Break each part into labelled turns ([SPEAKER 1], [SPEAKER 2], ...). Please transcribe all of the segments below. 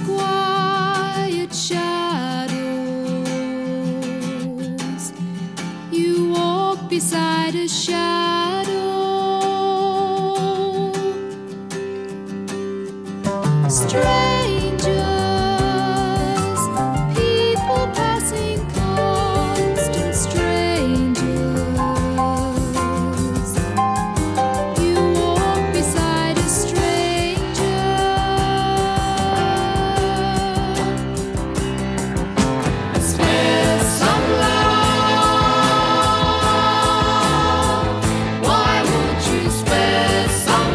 [SPEAKER 1] quiet shadows. You walk beside a shadow. Strangers, people passing, constant strangers. You walk beside a stranger. Spare some love. Why won't you spare some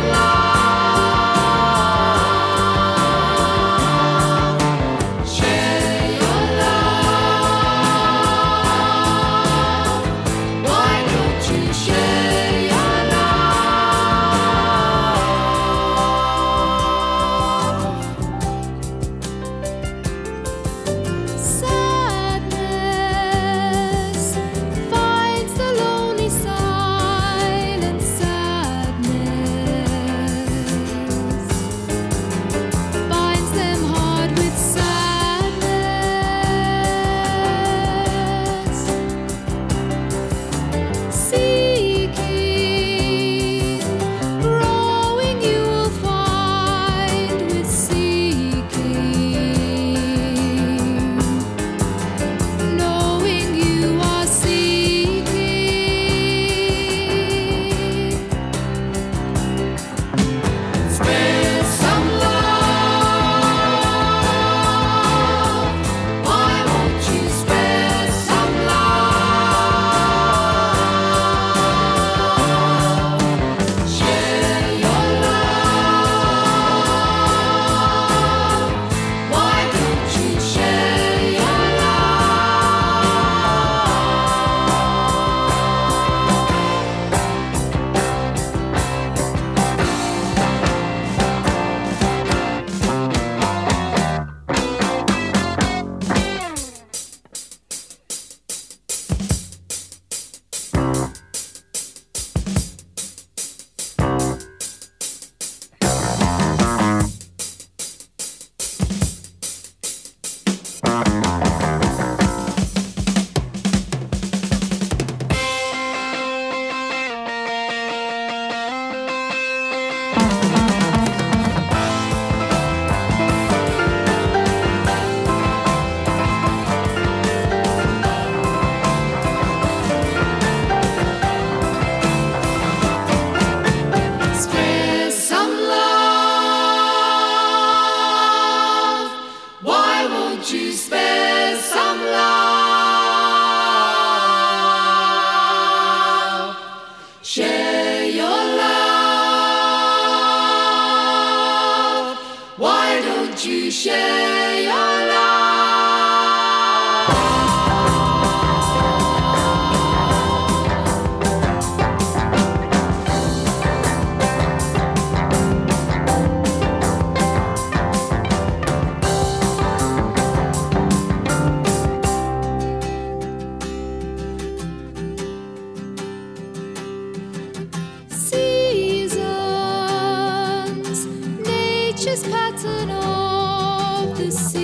[SPEAKER 1] love? Share your love. Why don't you share your love? Sadness finds the lonely silent sadness. Binds them hard with sadness. Seeking, growing you will find with seeking. Knowing you are seeking. Spare some love. Why won't you spare some love? Share your love. Why don't you share your Spare some love. Why won't you spare some love? Share your love. Why don't you share your love? Seasons, nature's pattern of the sea.